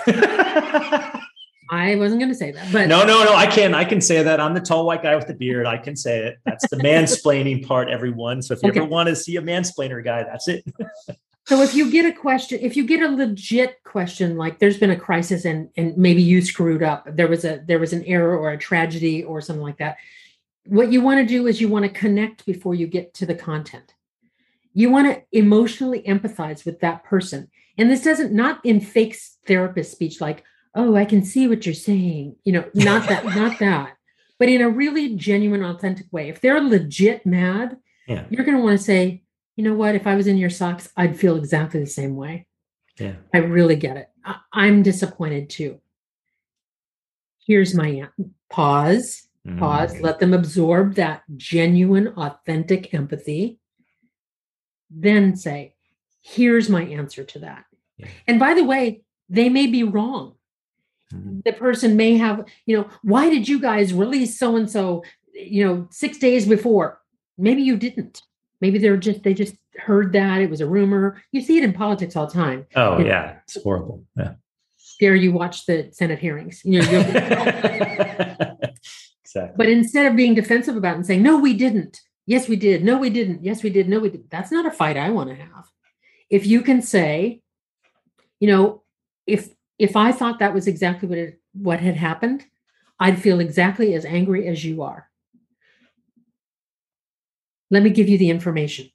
I wasn't going to say that, but no, no, no. I can, I can say that. I'm the tall white guy with the beard. I can say it. That's the mansplaining part, everyone. So if you okay. ever want to see a mansplainer guy, that's it. So if you get a question, if you get a legit question, like there's been a crisis and and maybe you screwed up, there was a there was an error or a tragedy or something like that. What you want to do is you want to connect before you get to the content. You want to emotionally empathize with that person, and this doesn't not in fake therapist speech like, oh, I can see what you're saying. You know, not that, not that, but in a really genuine, authentic way. If they're legit mad, yeah. you're going to want to say, you know what, if I was in your socks, I'd feel exactly the same way. Yeah. I really get it. I- I'm disappointed too. Here's my answer. Pause, mm. pause, let them absorb that genuine, authentic empathy. Then say, here's my answer to that. Yeah. And by the way, they may be wrong. The person may have, you know, why did you guys release so-and-so, you know, six days before? Maybe you didn't. Maybe they're just, they just heard that it was a rumor. You see it in politics all the time. Oh, you yeah. Know, it's horrible. Yeah. Dare you watch the Senate hearings? You know, you're, exactly. But instead of being defensive about it and saying, no, we didn't. Yes, we did. No, we didn't. Yes, we did. No, we didn't. That's not a fight I want to have. If you can say, you know, if, If I thought that was exactly what it, what had happened, I'd feel exactly as angry as you are. Let me give you the information.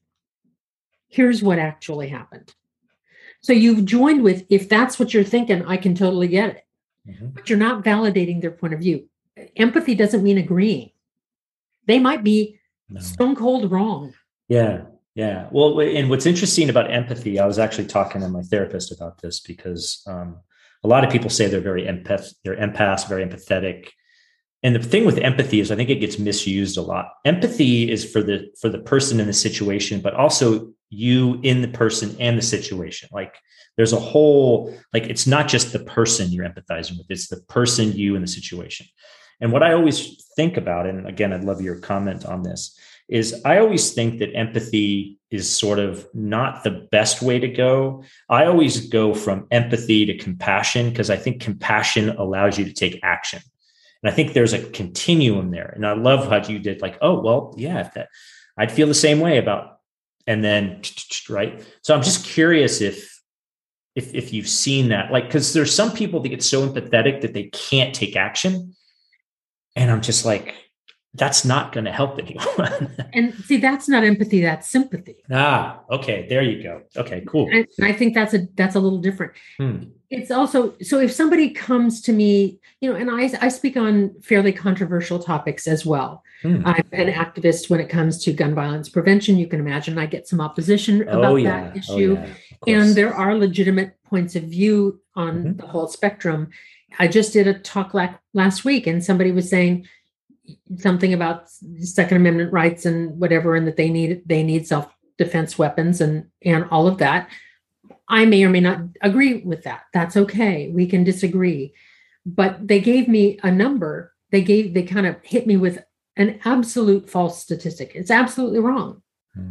Here's what actually happened. So you've joined with, if that's what you're thinking, I can totally get it. Mm-hmm. But you're not validating their point of view. Empathy doesn't mean agreeing. They might be no. stone cold wrong. Yeah. Yeah. Well, and what's interesting about empathy, I was actually talking to my therapist about this because, um, a lot of people say they're very empath, they're empaths, very empathetic. And the thing with empathy is I think it gets misused a lot. Empathy is for the for the person in the situation, but also you in the person and the situation. Like there's a whole, like it's not just the person you're empathizing with, it's the person, you, and the situation. And what I always think about, and again, I'd love your comment on this, is I always think that empathy is sort of not the best way to go. I always go from empathy to compassion because I think compassion allows you to take action. And I think there's a continuum there. And I love how you did like, oh, well, yeah, if that, I'd feel the same way about, and then, right. So I'm just curious if, if, if you've seen that, like, cause there's some people that get so empathetic that they can't take action. And I'm just like, that's not going to help anyone. And see, that's not empathy, that's sympathy. Ah, okay. There you go. Okay, cool. And I think that's a, that's a little different. Hmm. It's also, so if somebody comes to me, you know, and I, I speak on fairly controversial topics as well. Hmm. I'm an activist when it comes to gun violence prevention. You can imagine I get some opposition about oh, yeah. that issue. Oh, yeah. And there are legitimate points of view on mm-hmm. the whole spectrum. I just did a talk like last week and somebody was saying something about Second Amendment rights and whatever, and that they need, they need self-defense weapons and, and all of that. I may or may not agree with that. That's okay. We can disagree. But they gave me a number. They gave, they kind of hit me with an absolute false statistic. It's absolutely wrong. Hmm.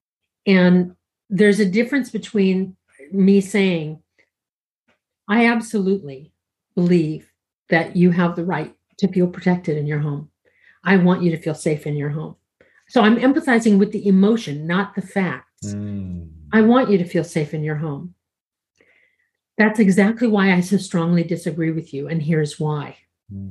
And there's a difference between me saying, I absolutely believe that you have the right to feel protected in your home. I want you to feel safe in your home. So I'm empathizing with the emotion, not the facts. Mm. I want you to feel safe in your home. That's exactly why I so strongly disagree with you. And here's why. Mm.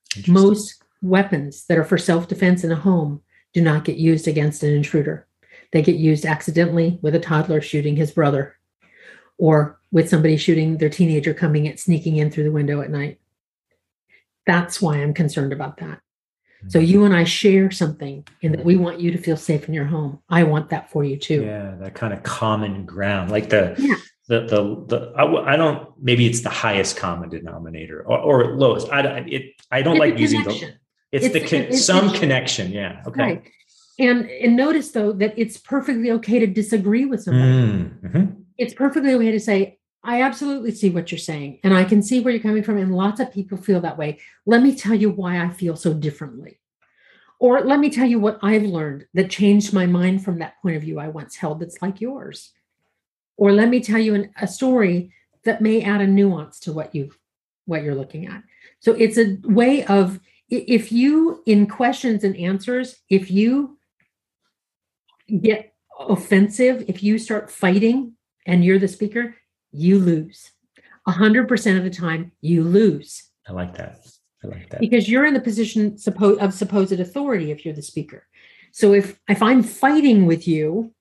Most weapons that are for self-defense in a home do not get used against an intruder. They get used accidentally with a toddler shooting his brother, or with somebody shooting their teenager coming in, sneaking in through the window at night. That's why I'm concerned about that. Mm-hmm. So you and I share something in that we want you to feel safe in your home. I want that for you too. Yeah, that kind of common ground, like the, yeah. the, the, the, I, I don't, maybe it's the highest common denominator or, or lowest. I, it, I don't it's like using the, it's, it's the, con, it's, some it's, connection. Yeah. Okay. Right. And, and notice though, that it's perfectly okay to disagree with somebody. Mm-hmm. It's perfectly okay to say, I absolutely see what you're saying. And I can see where you're coming from. And lots of people feel that way. Let me tell you why I feel so differently. Or let me tell you what I've learned that changed my mind from that point of view I once held that's like yours. Or let me tell you an, a story that may add a nuance to what you what you're looking at. So it's a way of, if you, in questions and answers, if you get offensive, if you start fighting and you're the speaker, you lose. A hundred percent of the time, you lose. I like that. I like that. Because you're in the position of supposed authority if you're the speaker. So if, if I'm fighting with you,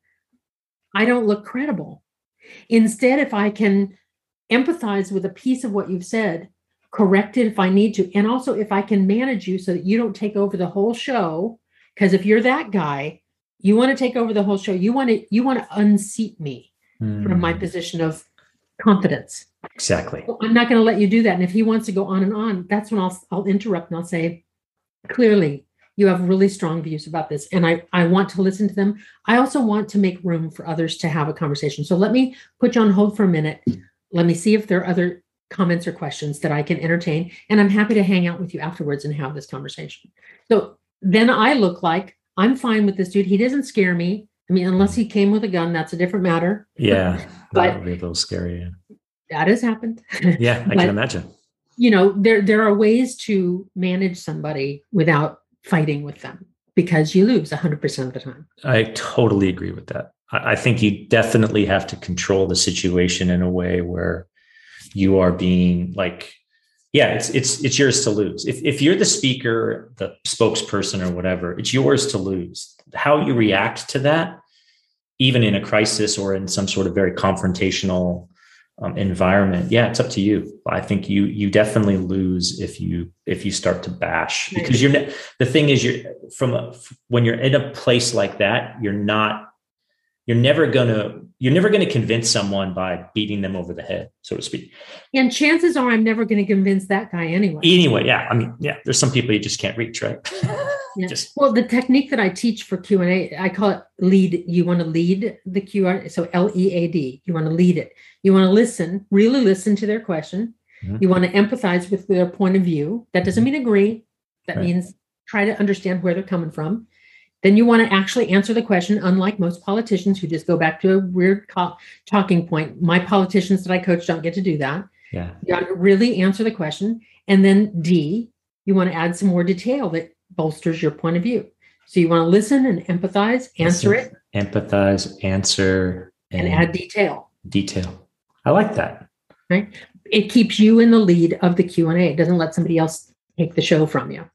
I don't look credible. Instead, if I can empathize with a piece of what you've said, correct it if I need to, and also if I can manage you so that you don't take over the whole show, because if you're that guy, you want to take over the whole show. You want to you want to unseat me mm. from my position of confidence. Exactly. Well, I'm not going to let you do that. And if he wants to go on and on, that's when I'll I'll interrupt and I'll say, clearly, you have really strong views about this. And I, I want to listen to them. I also want to make room for others to have a conversation. So let me put you on hold for a minute. Let me see if there are other comments or questions that I can entertain. And I'm happy to hang out with you afterwards and have this conversation. So then I look like I'm fine with this dude. He doesn't scare me. I mean, unless he came with a gun, that's a different matter. Yeah. But that would be a little scary. Yeah. That has happened. Yeah, I but, can imagine. You know, there, there are ways to manage somebody without fighting with them, because you lose one hundred percent of the time. I totally agree with that. I, I think you definitely have to control the situation in a way where you are being like, yeah, it's it's it's yours to lose. If if you're the speaker, the spokesperson or whatever, it's yours to lose. How you react to that, even in a crisis or in some sort of very confrontational um, environment, yeah, it's up to you. I think you you definitely lose if you if you start to bash, because you're ne- the thing is you're from a, when you're in a place like that, you're not you're never gonna you're never gonna convince someone by beating them over the head, so to speak. And chances are I'm never going to convince that guy anyway. Anyway, yeah, I mean, yeah, there's some people you just can't reach, right? Yeah. Just, well, the technique that I teach for Q and A, I call it lead. You want to lead the Q and A, so L E A D. You want to lead it. You want to listen, really listen to their question. Mm-hmm. You want to empathize with their point of view. That doesn't mean agree. That right. means try to understand where they're coming from. Then you want to actually answer the question, unlike most politicians who just go back to a weird co- talking point. My politicians that I coach don't get to do that. Yeah. You got to really answer the question. And then D, you want to add some more detail that bolsters your point of view. So you want to listen and empathize, answer listen, it. Empathize, answer. And, and add detail. Detail. I like that. Right. It keeps you in the lead of the Q and A. It doesn't let somebody else take the show from you.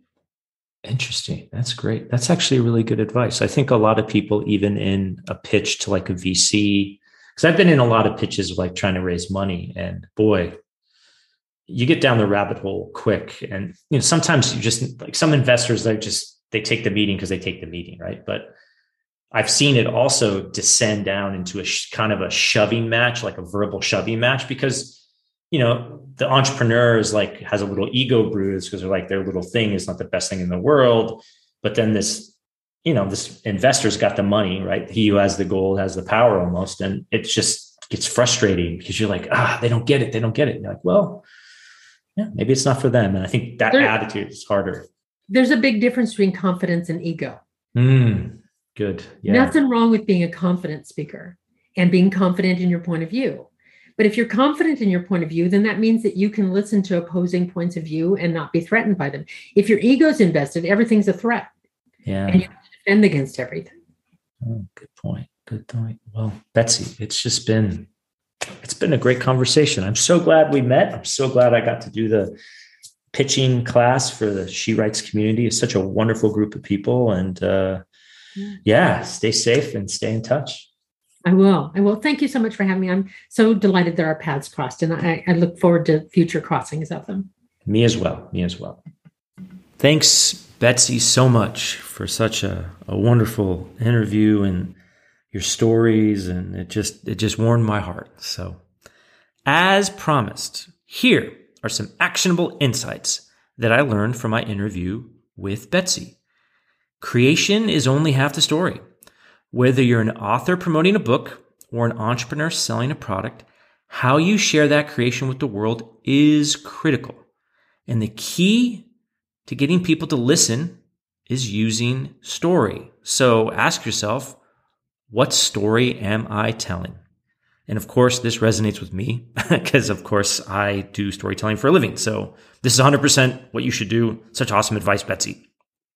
Interesting. That's great. That's actually really good advice. I think a lot of people, even in a pitch to like a V C, because I've been in a lot of pitches like trying to raise money, and boy, you get down the rabbit hole quick. And you know, sometimes you just like some investors, they just they take the meeting because they take the meeting, right? But I've seen it also descend down into a sh- kind of a shoving match, like a verbal shoving match, because you know, the entrepreneur is like, has a little ego bruise because they're like, their little thing is not the best thing in the world. But then this, you know, this investor's got the money, right? He who has the gold has the power almost. And it just gets frustrating because you're like, ah, they don't get it. They don't get it. And you're like, well, yeah, maybe it's not for them. And I think that there, attitude is harder. There's a big difference between confidence and ego. Mm, good. Yeah. Nothing wrong with being a confident speaker and being confident in your point of view. But if you're confident in your point of view, then that means that you can listen to opposing points of view and not be threatened by them. If your ego's invested, everything's a threat. Yeah. And you have to defend against everything. Oh, good point. Good point. Well, Betsy, it's just been, it's been a great conversation. I'm so glad we met. I'm so glad I got to do the pitching class for the She Writes community. It's such a wonderful group of people. And, uh, yeah, stay safe and stay in touch. I will. I will. Thank you so much for having me. I'm so delighted that our paths crossed, and I, I look forward to future crossings of them. Me as well. Me as well. Thanks, Betsy, so much for such a, a wonderful interview and your stories, and it just it just warmed my heart. So, as promised, here are some actionable insights that I learned from my interview with Betsy. Creation is only half the story. Whether you're an author promoting a book or an entrepreneur selling a product, how you share that creation with the world is critical. And the key to getting people to listen is using story. So ask yourself, what story am I telling? And of course, this resonates with me because, of course, I do storytelling for a living. So this is one hundred percent what you should do. Such awesome advice, Betsy.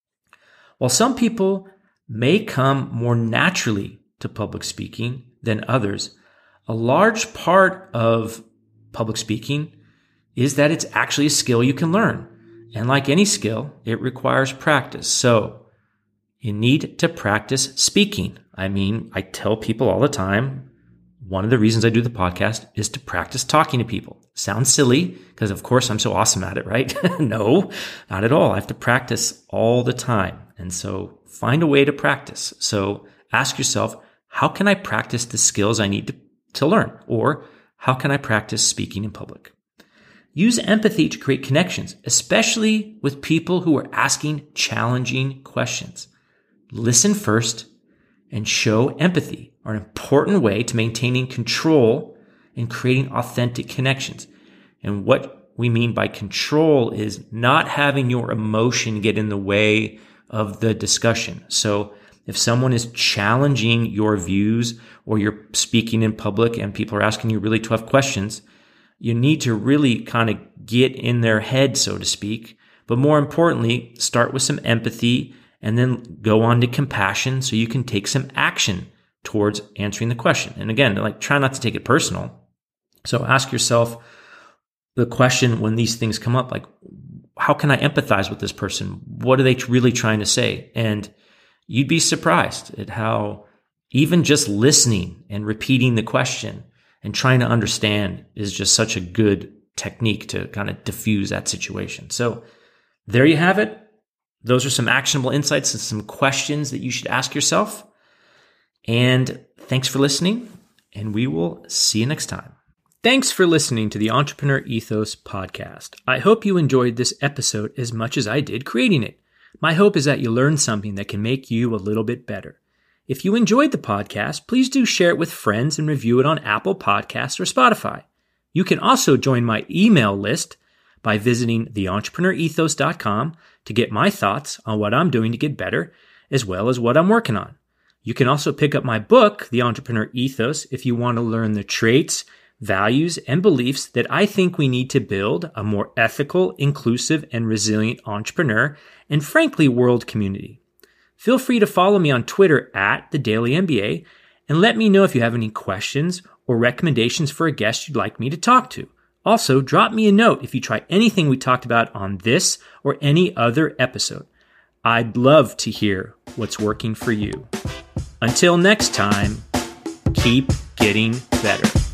While some people may come more naturally to public speaking than others, a large part of public speaking is that it's actually a skill you can learn. And like any skill, it requires practice. So you need to practice speaking. I mean, I tell people all the time, one of the reasons I do the podcast is to practice talking to people. Sounds silly because, of course, I'm so awesome at it, right? No, not at all. I have to practice all the time. And so find a way to practice. So ask yourself, how can I practice the skills I need to, to learn? Or how can I practice speaking in public? Use empathy to create connections, especially with people who are asking challenging questions. Listen first and show empathy are an important way to maintaining control and creating authentic connections. And what we mean by control is not having your emotion get in the way of the discussion. So if someone is challenging your views or you're speaking in public and people are asking you really tough questions, you need to really kind of get in their head, so to speak. But more importantly, start with some empathy and then go on to compassion so you can take some action towards answering the question. And again, like, try not to take it personal. So ask yourself the question when these things come up, like, how can I empathize with this person? What are they really trying to say? And you'd be surprised at how even just listening and repeating the question and trying to understand is just such a good technique to kind of diffuse that situation. So there you have it. Those are some actionable insights and some questions that you should ask yourself. And thanks for listening, and we will see you next time. Thanks for listening to the Entrepreneur Ethos podcast. I hope you enjoyed this episode as much as I did creating it. My hope is that you learned something that can make you a little bit better. If you enjoyed the podcast, please do share it with friends and review it on Apple Podcasts or Spotify. You can also join my email list by visiting the entrepreneur ethos dot com to get my thoughts on what I'm doing to get better, as well as what I'm working on. You can also pick up my book, The Entrepreneur Ethos, if you want to learn the traits, values, and beliefs that I think we need to build a more ethical, inclusive, and resilient entrepreneur and, frankly, world community. Feel free to follow me on Twitter at The Daily M B A and let me know if you have any questions or recommendations for a guest you'd like me to talk to. Also, drop me a note if you try anything we talked about on this or any other episode. I'd love to hear what's working for you. Until next time, keep getting better.